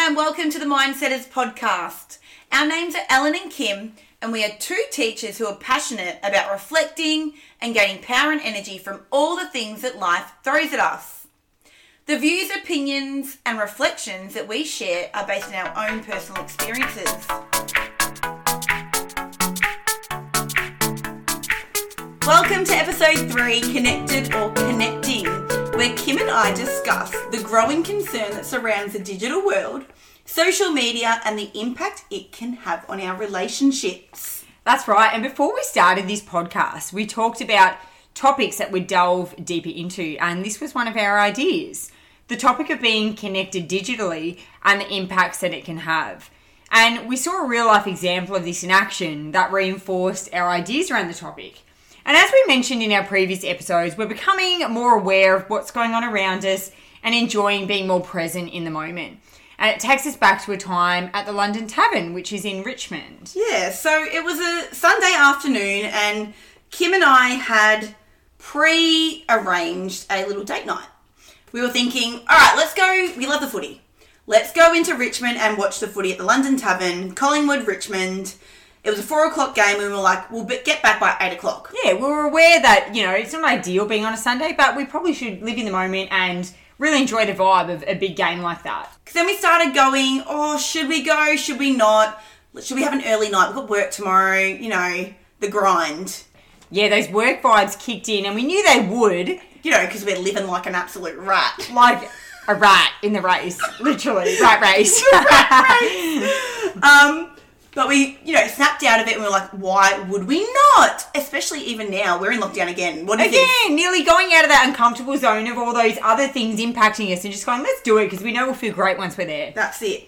and welcome to the Mindsetters podcast. Our names are Ellen and Kim, and we are two teachers who are passionate about reflecting and gaining power and energy from all the things that life throws at us. The views, opinions, and reflections that we share are based on our own personal experiences. Welcome to episode 3, Connected or Connecting, where Kim and I discuss the growing concern that surrounds the digital world, social media, and the impact it can have on our relationships. That's right. And before we started this podcast, we talked about topics that we'd delve deeper into, and this was one of our ideas. The topic of being connected digitally and the impacts that it can have. And we saw a real-life example of this in action that reinforced our ideas around the topic. And as we mentioned in our previous episodes, we're becoming more aware of what's going on around us and enjoying being more present in the moment. And it takes us back to a time at the London Tavern, which is in Richmond. Yeah, so it was a Sunday afternoon and Kim and I had pre-arranged a little date night. We were thinking, all right, let's go. We love the footy. Let's go into Richmond and watch the footy at the London Tavern, Collingwood, Richmond. It was a 4 o'clock game and we were like, we'll get back by 8 o'clock. Yeah, we were aware that, it's not ideal being on a Sunday, but we probably should live in the moment and really enjoy the vibe of a big game like that. Because then we started going, should we go? Should we not? Should we have an early night? We've got work tomorrow, the grind. Yeah, those work vibes kicked in and we knew they would. Because we're living like an absolute rat. Like a rat in the race, literally, rat race. Rat race. But we, snapped out of it and we were like, why would we not? Especially even now, we're in lockdown again. What do you think? Again, nearly going out of that uncomfortable zone of all those other things impacting us and just going, let's do it because we know we'll feel great once we're there. That's it.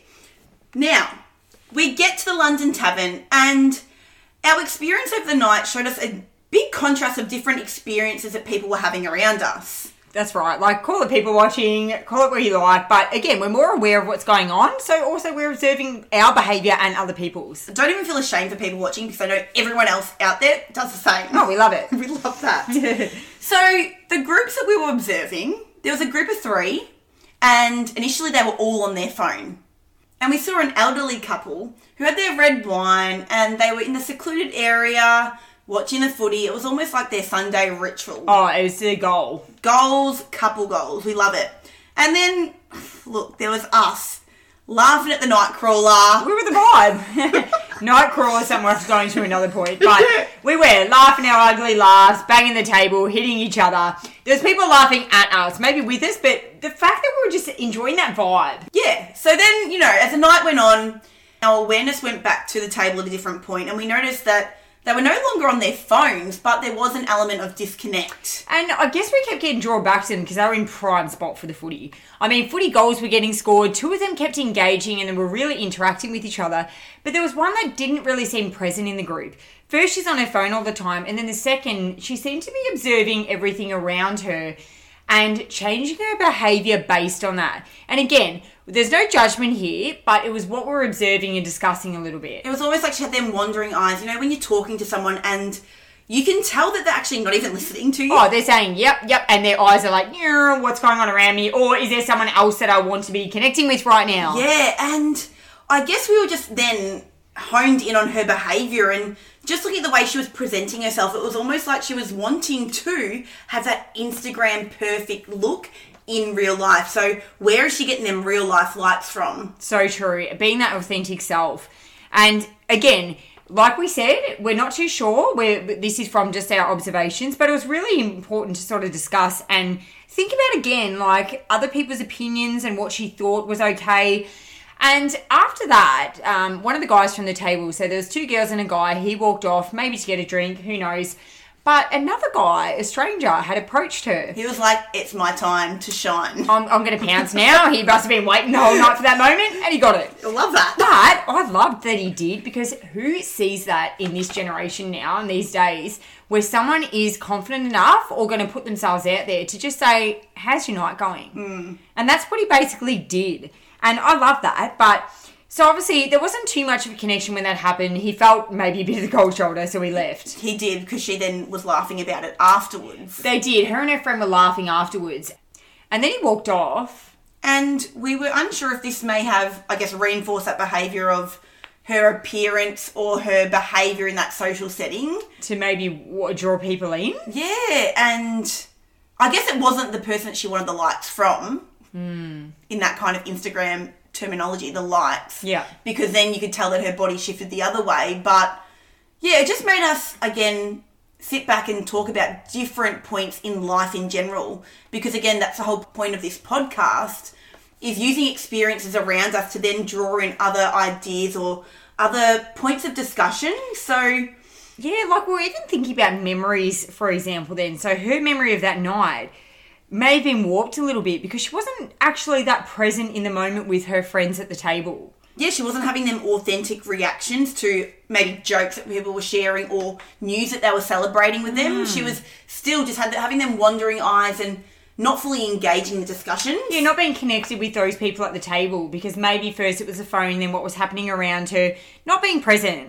Now, we get to the London Tavern and our experience over the night showed us a big contrast of different experiences that people were having around us. That's right. Like, call it people watching, call it what you like. But again, we're more aware of what's going on. So also we're observing our behaviour and other people's. Don't even feel ashamed for people watching because I know everyone else out there does the same. Oh, we love it. We love that. So the groups that we were observing, there was a group of 3 and initially they were all on their phone. And we saw an elderly couple who had their red wine and they were in the secluded area watching the footy. It was almost like their Sunday ritual. Oh, it was the goal. Goals, couple goals. We love it. And then, look, there was us laughing at the Nightcrawler. We were the vibe. Nightcrawler somewhere else going to another point. But we were laughing our ugly laughs, banging the table, hitting each other. There was people laughing at us, maybe with us, but the fact that we were just enjoying that vibe. Yeah. So then, as the night went on, our awareness went back to the table at a different point and we noticed that they were no longer on their phones, but there was an element of disconnect. And I guess we kept getting drawn back to them because they were in prime spot for the footy. I mean, footy goals were getting scored. 2 of them kept engaging and they were really interacting with each other. But there was one that didn't really seem present in the group. First, she's on her phone all the time. And then the second, she seemed to be observing everything around her and changing her behaviour based on that. And again, there's no judgment here, but it was what we're observing and discussing a little bit. It was almost like she had them wandering eyes, when you're talking to someone and you can tell that they're actually not even listening to you. Oh, they're saying, yep, and their eyes are like, what's going on around me? Or is there someone else that I want to be connecting with right now? Yeah, and I guess we were just then honed in on her behaviour and just looking at the way she was presenting herself, it was almost like she was wanting to have that Instagram perfect look in real life. So where is she getting them real life likes from? So true. Being that authentic self. And again, like we said, we're not too sure where this is from, just our observations, but it was really important to sort of discuss and think about again, like other people's opinions and what she thought was okay. And after that, one of the guys from the table, so there was 2 girls and a guy, he walked off, maybe to get a drink, who knows. But another guy, a stranger, had approached her. He was like, it's my time to shine. I'm going to pounce now. He must have been waiting the whole night for that moment, and he got it. I love that. But I loved that he did, because who sees that in this generation now, in these days, where someone is confident enough or going to put themselves out there to just say, how's your night going? And that's what he basically did. And I love that, but... So obviously there wasn't too much of a connection when that happened. He felt maybe a bit of the cold shoulder, so he left. He did, because she then was laughing about it afterwards. They did. Her and her friend were laughing afterwards. And then he walked off, And we were unsure if this may have, I guess, reinforced that behaviour of her appearance or her behaviour in that social setting. To maybe draw people in? Yeah, and I guess it wasn't the person that she wanted the likes from in that kind of Instagram terminology, the likes. Yeah. Because then you could tell that her body shifted the other way. But, yeah, it just made us, again, sit back and talk about different points in life in general. Because, again, that's the whole point of this podcast, is using experiences around us to then draw in other ideas or other points of discussion. So, yeah, like we're even thinking about memories, for example, then. So her memory of that night may have been warped a little bit because she wasn't actually that present in the moment with her friends at the table. Yeah, she wasn't having them authentic reactions to maybe jokes that people were sharing or news that they were celebrating with them. She was still just having them wandering eyes and not fully engaging the discussions. Yeah, not being connected with those people at the table because maybe first it was the phone, then what was happening around her, not being present.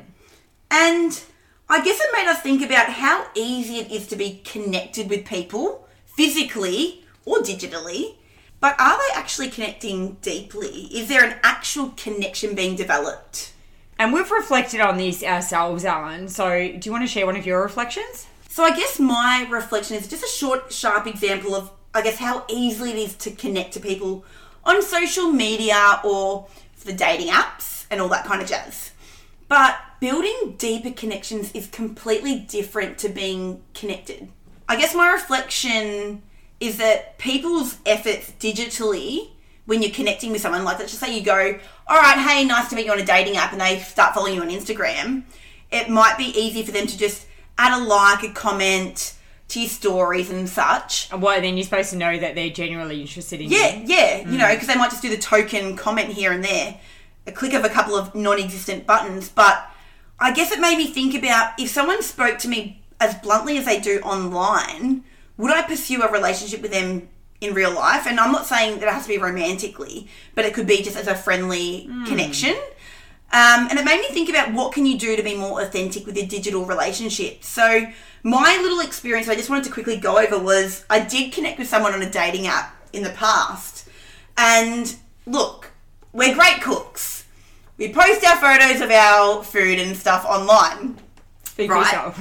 And I guess it made us think about how easy it is to be connected with people, physically or digitally, but are they actually connecting deeply? Is there an actual connection being developed? And we've reflected on this ourselves, Alan. So do you want to share one of your reflections? So I guess my reflection is just a short, sharp example of, I guess, how easily it is to connect to people on social media or the dating apps and all that kind of jazz. But building deeper connections is completely different to being connected. I guess my reflection is that people's efforts digitally, when you're connecting with someone, like let's just say you go, all right, hey, nice to meet you on a dating app, and they start following you on Instagram, it might be easy for them to just add a like, a comment to your stories and such. And what, then you're supposed to know that they're genuinely interested in you? Yeah, you know, because they might just do the token comment here and there, a click of a couple of non-existent buttons. But I guess it made me think about, if someone spoke to me as bluntly as they do online, would I pursue a relationship with them in real life? And I'm not saying that it has to be romantically, but it could be just as a friendly connection. And it made me think about what can you do to be more authentic with your digital relationship. So my little experience I just wanted to quickly go over was I did connect with someone on a dating app in the past. And look, we're great cooks. We post our photos of our food and stuff online. Speak for yourself.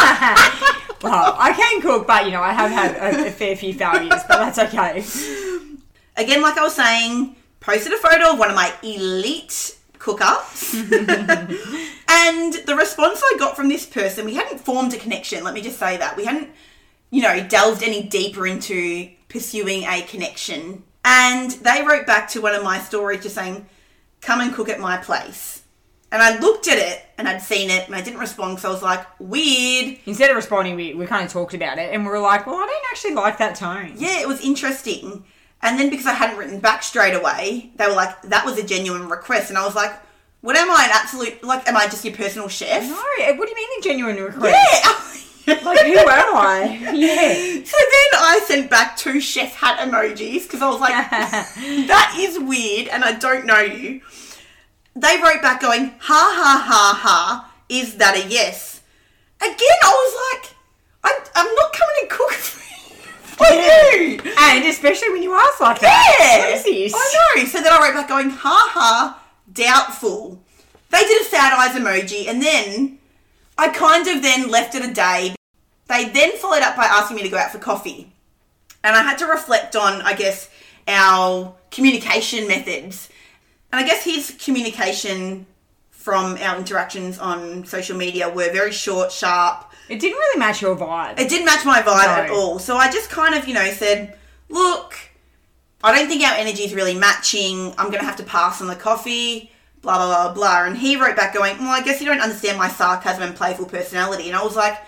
Well, I can cook, but, you know, I have had a fair few failures, but that's okay. Again, like I was saying, posted a photo of one of my elite cook-ups. And the response I got from this person, we hadn't formed a connection, let me just say that. We hadn't, you know, delved any deeper into pursuing a connection. And they wrote back to one of my stories just saying, come and cook at my place. And I looked at it and I'd seen it and I didn't respond because I was like, weird. Instead of responding, we kind of talked about it and we were like, well, I don't actually like that tone. Yeah, it was interesting. And then because I hadn't written back straight away, they were like, that was a genuine request. And I was like, what am I, an absolute, like, am I just your personal chef? No, what do you mean a genuine request? Yeah. Like, who am I? Yeah. So then I sent back 2 chef hat emojis because I was like, that is weird and I don't know you. They wrote back going, ha, ha, ha, ha, is that a yes? Again, I was like, I'm not coming to cook for you. And especially when you ask like that. Yeah. What is this? I know. So then I wrote back going, ha, ha, doubtful. They did a sad eyes emoji and then I kind of then left it a day. They then followed up by asking me to go out for coffee. And I had to reflect on, I guess, our communication methods. And I guess his communication from our interactions on social media were very short, sharp. It didn't really match your vibe. It didn't match my vibe at all. So I just kind of, you know, said, look, I don't think our energy is really matching. I'm going to have to pass on the coffee, blah, blah, blah, blah. And he wrote back going, well, I guess you don't understand my sarcasm and playful personality. And I was like,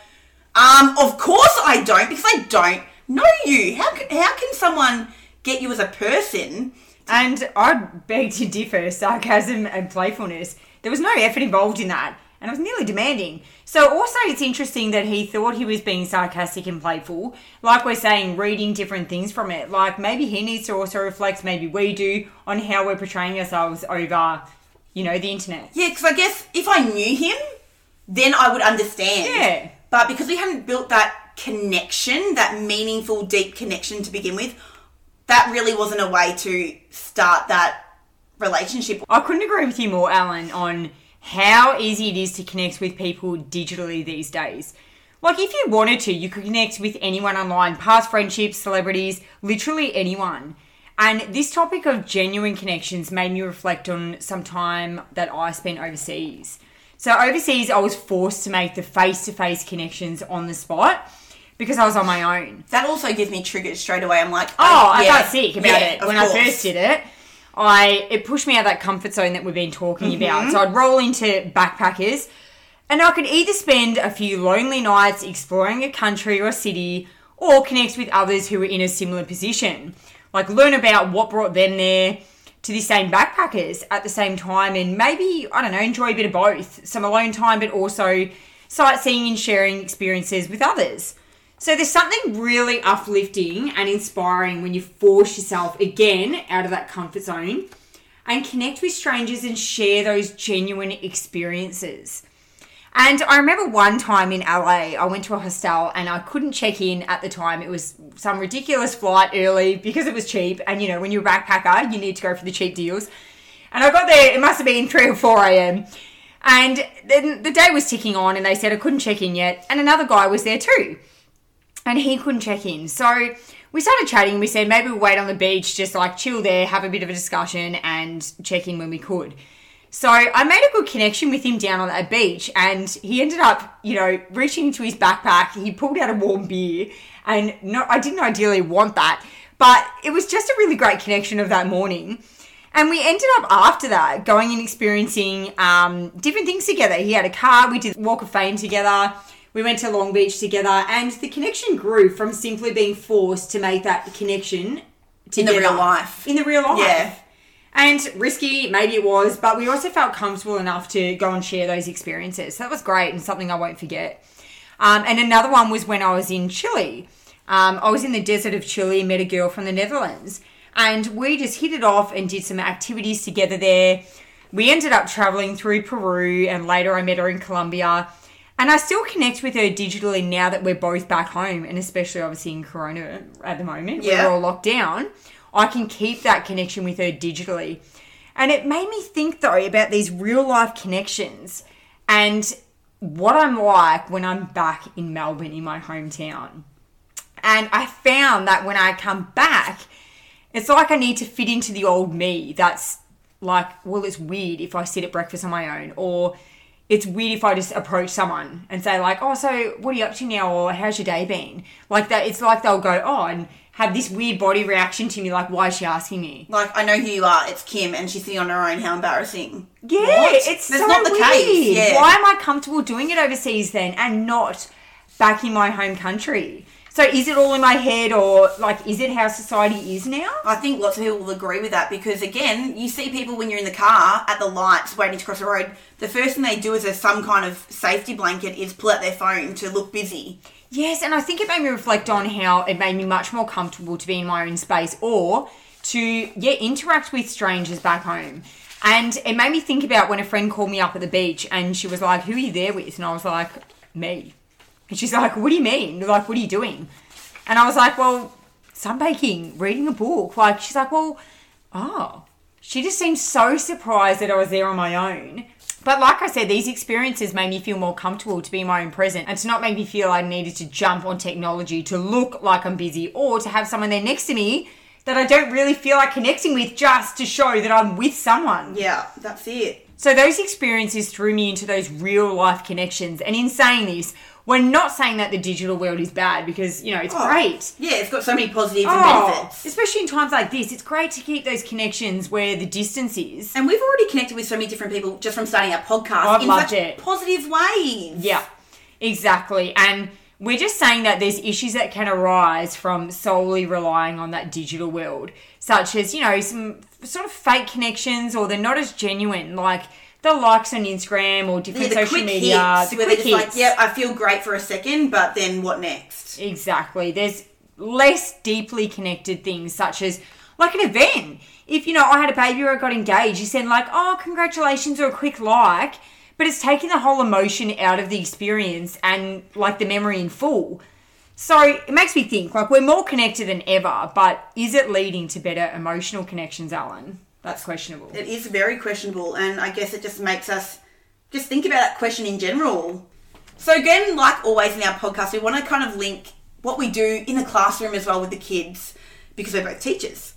of course I don't, because I don't know you. How can someone get you as a person? And I'd beg to differ, sarcasm and playfulness. There was no effort involved in that. And I was nearly demanding. So also it's interesting that he thought he was being sarcastic and playful. Like we're saying, reading different things from it. Like maybe he needs to also reflect, maybe we do, on how we're portraying ourselves over, you know, the internet. Yeah, because I guess if I knew him, then I would understand. Yeah. But because we hadn't built that connection, that meaningful, deep connection to begin with, that really wasn't a way to start that relationship. I couldn't agree with you more, Alan, on how easy it is to connect with people digitally these days. Like, if you wanted to, you could connect with anyone online, past friendships, celebrities, literally anyone. And this topic of genuine connections made me reflect on some time that I spent overseas. So overseas, I was forced to make the face-to-face connections on the spot because I was on my own. That also gives me triggers straight away. I'm like, I felt sick about it when course. I first did it. It pushed me out of that comfort zone that we've been talking about. So I'd roll into backpackers and I could either spend a few lonely nights exploring a country or city or connect with others who were in a similar position. Like, learn about what brought them there to the same backpackers at the same time and maybe, I don't know, enjoy a bit of both. Some alone time, but also sightseeing and sharing experiences with others. So there's something really uplifting and inspiring when you force yourself again out of that comfort zone and connect with strangers and share those genuine experiences. And I remember one time in LA, I went to a hostel and I couldn't check in at the time. It was some ridiculous flight early because it was cheap. And, you know, when you're a backpacker, you need to go for the cheap deals. And I got there, it must have been 3 or 4 a.m. And then the day was ticking on and they said I couldn't check in yet. And another guy was there too. And he couldn't check in. So we started chatting. We said maybe we'll wait on the beach, just like chill there, have a bit of a discussion and check in when we could. So I made a good connection with him down on that beach and he ended up, you know, reaching into his backpack. He pulled out a warm beer and I didn't ideally want that, but it was just a really great connection of that morning. And we ended up after that going and experiencing different things together. He had a car, we did Walk of Fame together, we went to Long Beach together and the connection grew from simply being forced to make that connection together. In the real life. In the real life. Yeah. And risky, maybe it was, but we also felt comfortable enough to go and share those experiences. So that was great and something I won't forget. And another one was when I was in Chile. I was in the desert of Chile and met a girl from the Netherlands. And we just hit it off and did some activities together there. We ended up traveling through Peru and later I met her in Colombia. And I still connect with her digitally now that we're both back home and especially obviously in Corona at the moment. Yeah. We're all locked down. I can keep that connection with her digitally. And it made me think, though, about these real-life connections and what I'm like when I'm back in Melbourne, in my hometown. And I found that when I come back, it's like I need to fit into the old me that's like, well, it's weird if I sit at breakfast on my own, or it's weird if I just approach someone and say, like, oh, so what are you up to now, or how's your day been? Like that, it's like they'll go, oh, and have this weird body reaction to me, like, why is she asking me? Like, I know who you are, it's Kim, and she's sitting on her own, how embarrassing. Yeah, what? It's That's so not the weird. case. Yeah. Why am I comfortable doing it overseas then and not back in my home country? So is it all in my head, or, like, is it how society is now? I think lots of people will agree with that because, again, you see people when you're in the car at the lights waiting to cross the road, the first thing they do is there's some kind of safety blanket is pull out their phone to look busy. Yes, and I think it made me reflect on how it made me much more comfortable to be in my own space or to, interact with strangers back home. And it made me think about when a friend called me up at the beach and she was like, who are you there with? And I was like, me. And she's like, what do you mean? Like, what are you doing? And I was like, well, sunbaking, reading a book. Like, she's like, well, oh. She just seemed so surprised that I was there on my own. But like I said, these experiences made me feel more comfortable to be in my own present and to not make me feel I needed to jump on technology to look like I'm busy or to have someone there next to me that I don't really feel like connecting with just to show that I'm with someone. Yeah, that's it. So those experiences threw me into those real life connections. And in saying this, we're not saying that the digital world is bad because, it's great. Yeah, it's got so many positives and benefits. Especially in times like this, it's great to keep those connections where the distance is. And we've already connected with so many different people just from starting our podcast I've in loved such it. positive ways. Yeah, exactly. And we're just saying that there's issues that can arise from solely relying on that digital world, such as, some sort of fake connections or they're not as genuine, like the likes on Instagram or different social media. The quick hits, like, yeah, I feel great for a second, but then what next? Exactly. There's less deeply connected things such as like an event. If, I had a baby or I got engaged, you send like, oh, congratulations or a quick like, but it's taking the whole emotion out of the experience and like the memory in full. So it makes me think, like, we're more connected than ever, but is it leading to better emotional connections, Alan? That's questionable. It is very questionable, and I guess it just makes us just think about that question in general. So again, like always in our podcast, we want to kind of link what we do in the classroom as well with the kids, because we're both teachers.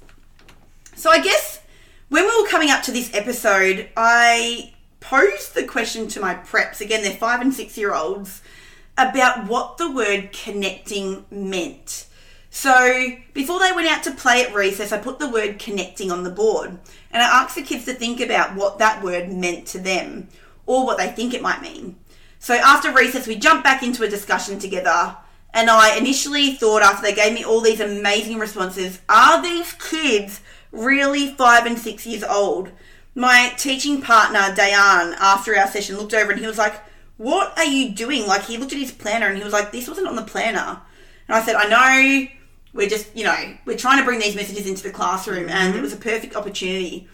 So I guess when we were coming up to this episode, I posed the question to my preps, again, they're 5 and 6 year olds, about what the word connecting meant. So before they went out to play at recess, I put the word connecting on the board, and I asked the kids to think about what that word meant to them, or what they think it might mean. So after recess, we jumped back into a discussion together, and I initially thought, after they gave me all these amazing responses, are these kids really 5 and 6 years old? My teaching partner, Dayan, after our session looked over and he was like, what are you doing? Like, he looked at his planner and he was like, this wasn't on the planner. And I said, I know, we're just, we're trying to bring these messages into the classroom, and it was a perfect opportunity.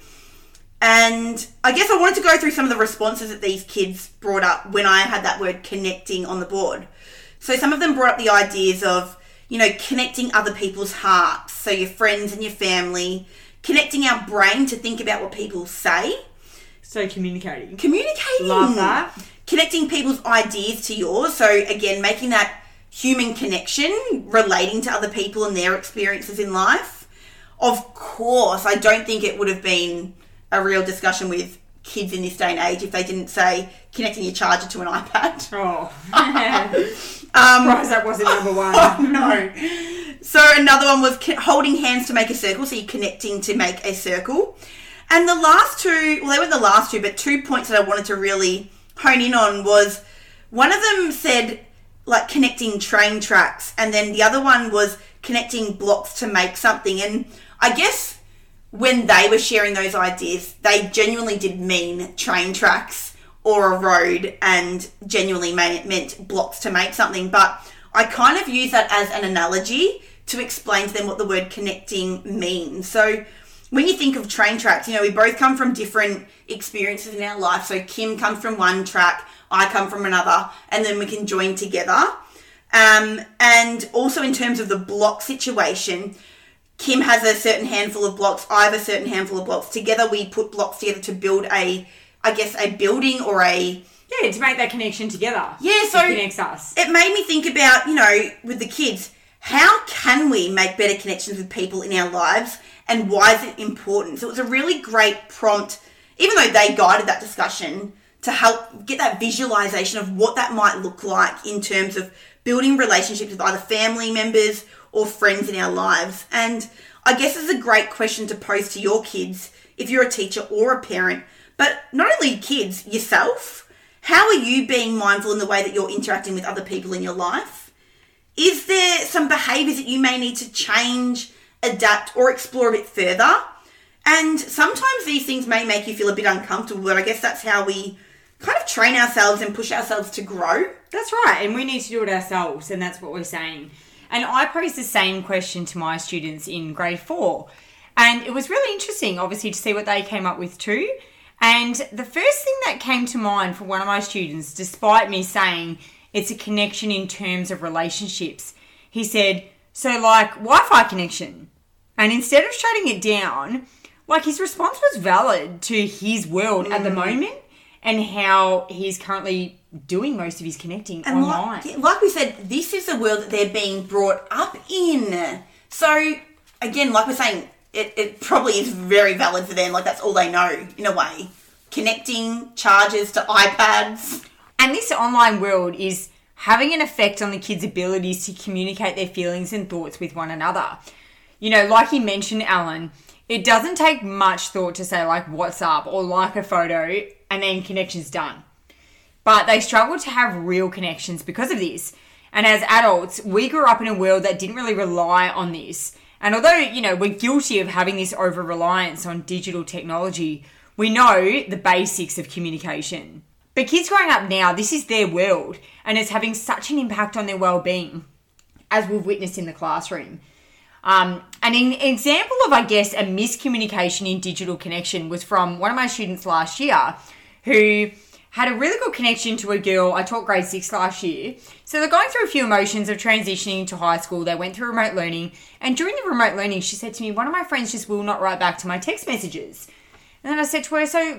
And I guess I wanted to go through some of the responses that these kids brought up when I had that word connecting on the board. So some of them brought up the ideas of, connecting other people's hearts, so your friends and your family, connecting our brain to think about what people say. So communicating. Love that. Connecting people's ideas to yours. So again, making that human connection, relating to other people and their experiences in life. Of course, I don't think it would have been a real discussion with kids in this day and age if they didn't say connecting your charger to an iPad. Oh. Surprised that wasn't number one. Oh, no. So another one was holding hands to make a circle. So you're connecting to make a circle. And the last two, well, they weren't the last two, but 2 points that I wanted to really hone in on was, one of them said, like, connecting train tracks, and then the other one was connecting blocks to make something. And I guess when they were sharing those ideas, they genuinely did mean train tracks or a road, and genuinely meant blocks to make something. But I kind of use that as an analogy to explain to them what the word connecting means. So when you think of train tracks, we both come from different experiences in our life. So Kim comes from one track, I come from another, and then we can join together. And also in terms of the block situation, Kim has a certain handful of blocks, I have a certain handful of blocks. Together we put blocks together to build a building or a... Yeah, to make that connection together. Yeah, so it connects us. It made me think about, with the kids, how can we make better connections with people in our lives, and why is it important? So it was a really great prompt, even though they guided that discussion, to help get that visualization of what that might look like in terms of building relationships with either family members or friends in our lives. And I guess it's a great question to pose to your kids if you're a teacher or a parent, but not only kids, yourself. How are you being mindful in the way that you're interacting with other people in your life? Is there some behaviours that you may need to change, adapt, or explore a bit further? And sometimes these things may make you feel a bit uncomfortable, but I guess that's how we kind of train ourselves and push ourselves to grow. That's right, and we need to do it ourselves, and that's what we're saying. And I posed the same question to my students in grade 4, and it was really interesting, obviously, to see what they came up with too. And the first thing that came to mind for one of my students, despite me saying it's a connection in terms of relationships, he said, so like Wi-Fi connection. And instead of shutting it down, like, his response was valid to his world at the moment and how he's currently doing most of his connecting and online. Like we said, this is the world that they're being brought up in. So, again, like we're saying, it probably is very valid for them. Like, that's all they know, in a way. Connecting chargers to iPads. And this online world is having an effect on the kids' abilities to communicate their feelings and thoughts with one another. Like you mentioned, Alan, it doesn't take much thought to say, like, what's up, or like a photo, and then connection's done. But they struggle to have real connections because of this. And as adults, we grew up in a world that didn't really rely on this. And although, we're guilty of having this over-reliance on digital technology, we know the basics of communication. But kids growing up now, this is their world, and it's having such an impact on their well-being, as we've witnessed in the classroom. And an example of, I guess, a miscommunication in digital connection was from one of my students last year who had a really good connection to a girl. I taught grade 6 last year. So they're going through a few emotions of transitioning to high school. They went through remote learning. And during the remote learning, she said to me, one of my friends just will not write back to my text messages. And then I said to her, so,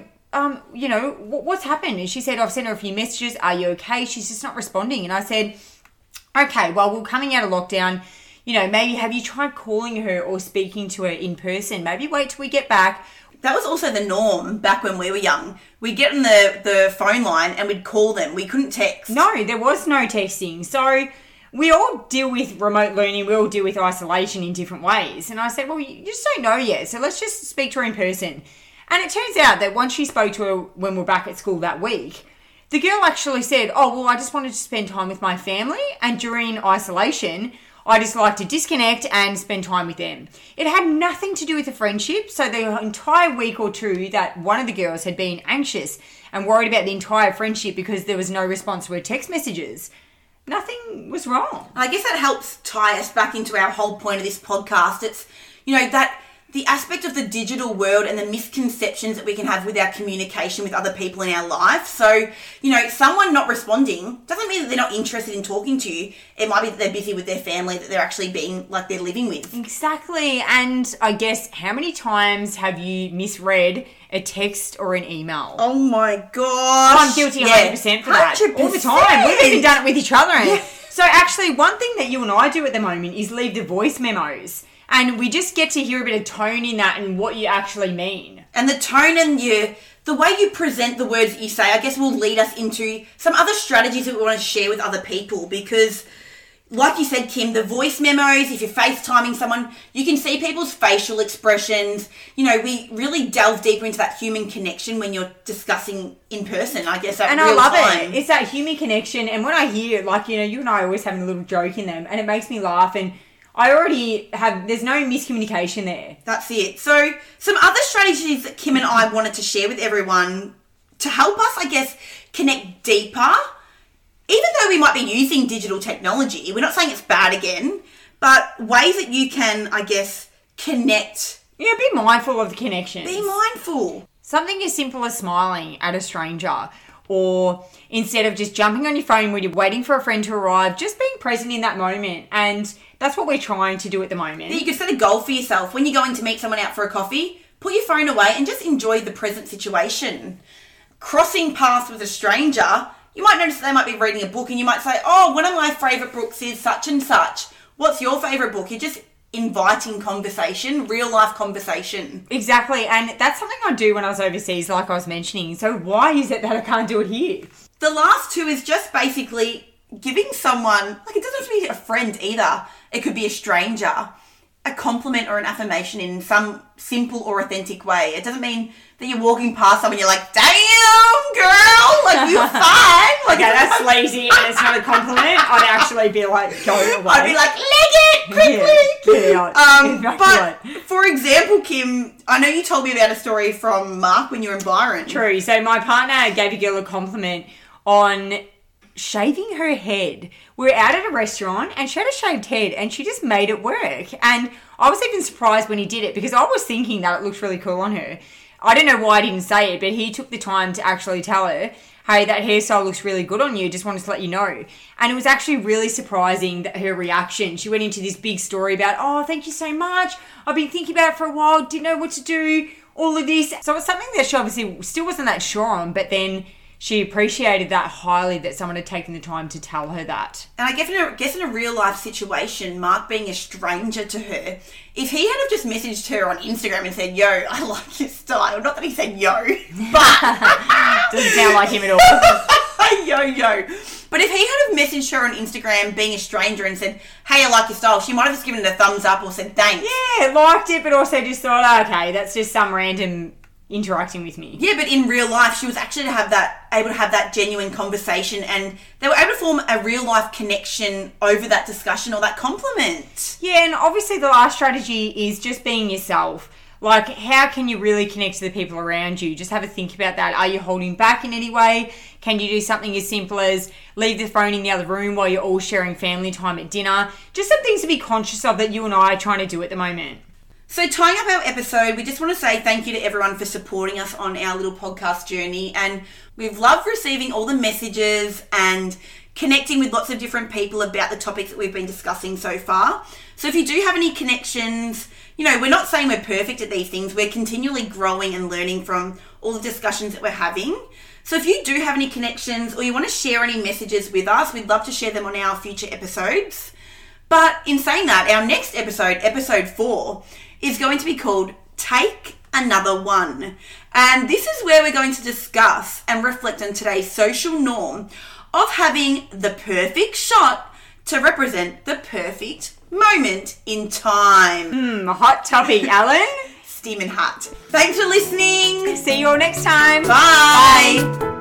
what's happened? And she said, I've sent her a few messages. Are you okay? She's just not responding. And I said, okay, well, we're coming out of lockdown. Maybe have you tried calling her or speaking to her in person? Maybe wait till we get back. That was also the norm back when we were young. We'd get on the phone line and we'd call them. We couldn't text. No, there was no texting. So we all deal with remote learning. We all deal with isolation in different ways. And I said, well, you just don't know yet. So let's just speak to her in person. And it turns out that once she spoke to her when we were back at school that week, the girl actually said, oh, well, I just wanted to spend time with my family. And during isolation, I just like to disconnect and spend time with them. It had nothing to do with the friendship. So the entire week or two that one of the girls had been anxious and worried about the entire friendship because there was no response to her text messages, nothing was wrong. I guess that helps tie us back into our whole point of this podcast. It's, that the aspect of the digital world and the misconceptions that we can have with our communication with other people in our life. So, someone not responding doesn't mean that they're not interested in talking to you. It might be that they're busy with their family, that they're actually being like they're living with. Exactly. And I guess how many times have you misread a text or an email? Oh my gosh. I'm guilty 100% for that. 100%. All the time. We've even done it with each other. So actually, one thing that you and I do at the moment is leave the voice memos. And we just get to hear a bit of tone in that and what you actually mean. And the tone and the way you present the words that you say, I guess, will lead us into some other strategies that we want to share with other people. Because, like you said, Kim, the voice memos, if you're FaceTiming someone, you can see people's facial expressions. We really delve deeper into that human connection when you're discussing in person, I guess, and I love it. It's that human connection. And when I hear, you and I are always having a little joke in them, and it makes me laugh. And I already there's no miscommunication there. That's it. So some other strategies that Kim and I wanted to share with everyone to help us, I guess, connect deeper. Even though we might be using digital technology, we're not saying it's bad again, but ways that you can, I guess, connect. Yeah, be mindful of the connections. Be mindful. Something as simple as smiling at a stranger, or instead of just jumping on your phone when you're waiting for a friend to arrive, just being present in that moment. And that's what we're trying to do at the moment. You can set a goal for yourself. When you're going to meet someone out for a coffee, put your phone away and just enjoy the present situation. Crossing paths with a stranger, you might notice that they might be reading a book and you might say, oh, one of my favourite books is such and such. What's your favourite book? You're just inviting conversation, real life conversation. Exactly. And that's something I do when I was overseas, like I was mentioning. So why is it that I can't do it here? The last two is just basically giving someone, it doesn't have to be a friend either. It could be a stranger, a compliment or an affirmation in some simple or authentic way. It doesn't mean that you're walking past someone and you're like, damn, girl, you're fine. Okay, that's lazy and it's not a compliment. I'd actually be like, go away. I'd be like, leg it quickly. Yeah, but for example, Kim, I know you told me about a story from Mark when you were in Byron. True. So my partner gave a girl a compliment on shaving her head. We were out at a restaurant and she had a shaved head and she just made it work. And I was even surprised when he did it because I was thinking that it looked really cool on her. I don't know why I didn't say it, but he took the time to actually tell her, hey, that hairstyle looks really good on you. Just wanted to let you know. And it was actually really surprising that her reaction. She went into this big story about, oh, thank you so much. I've been thinking about it for a while. Didn't know what to do. All of this. So it's something that she obviously still wasn't that sure on, but then she appreciated that highly that someone had taken the time to tell her that. And I guess in a real life situation, Mark being a stranger to her, if he had have just messaged her on Instagram and said, yo, I like your style. Not that he said yo, but... Doesn't sound like him at all. Yo. But if he had have messaged her on Instagram being a stranger and said, hey, I like your style, she might have just given it a thumbs up or said thanks. Yeah, liked it, but also just thought, okay, that's just some random interacting with me. Yeah, but in real life, she was actually able to have that genuine conversation and they were able to form a real life connection over that discussion or that compliment. Yeah, and obviously the last strategy is just being yourself. Like, how can you really connect to the people around you? Just have a think about that. Are you holding back in any way? Can you do something as simple as leave the phone in the other room while you're all sharing family time at dinner? Just some things to be conscious of that you and I are trying to do at the moment. So tying up our episode, we just want to say thank you to everyone for supporting us on our little podcast journey. And we've loved receiving all the messages and connecting with lots of different people about the topics that we've been discussing so far. So if you do have any connections, we're not saying we're perfect at these things. We're continually growing and learning from all the discussions that we're having. So if you do have any connections or you want to share any messages with us, we'd love to share them on our future episodes. But in saying that, our next episode, episode 4, is going to be called Take Another One. And this is where we're going to discuss and reflect on today's social norm of having the perfect shot to represent the perfect moment in time. A hot topic, Alan. Steaming hot. Thanks for listening. See you all next time. Bye.